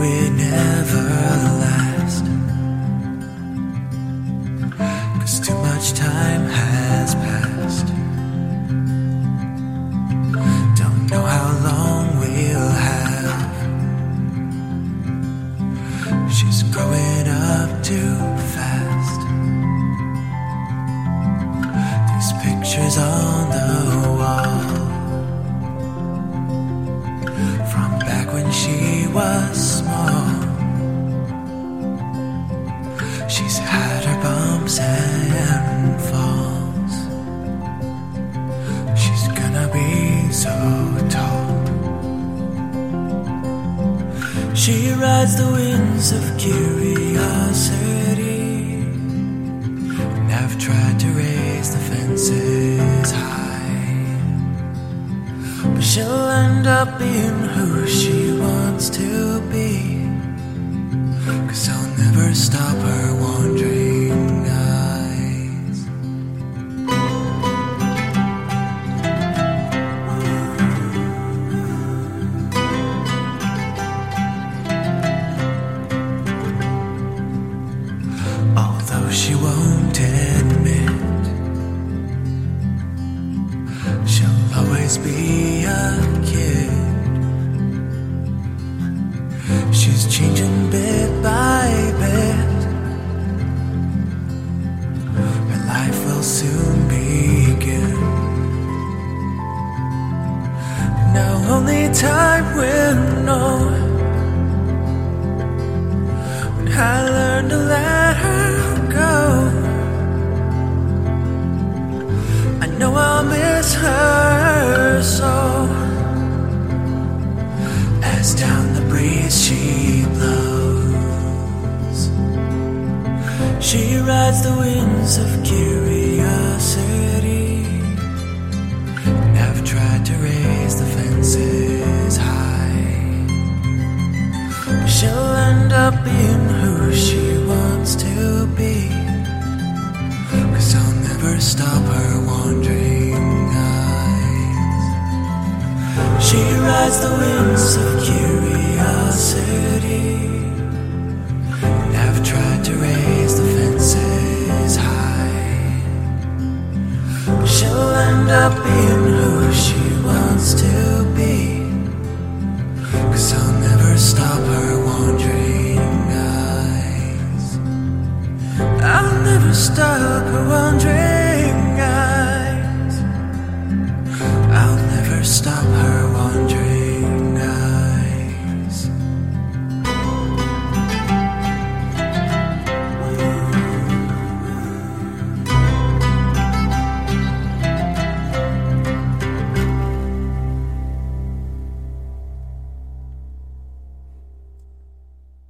we'd never last, 'cause too much time has passed. Don't know how long we'll have. She's growing up too fast. These pictures on the wall from back when she was small. She's had her bumps and falls. She's gonna be so tall. She rides the winds of curiosity, and I've tried to raise the fences high, but she'll end up being who she wants to be, 'cause I'll never stop her wandering eyes. Although she won't admit, she'll always be a kid. She's changing bit by bit. Her life will soon begin. Now only time will know when I learn to let her go. I know I'll miss her so, as down the breeze she blows. She rides the winds of curiosity, and I've tried to raise the fences high, but she'll end up being who she wants to be, 'cause I'll never stop her wandering eyes. She rides the winds of curiosity, and I've tried to raise the fences high, but she'll end up being who she wants to be, 'cause I'll never stop her wandering eyes. I'll never stop her wandering.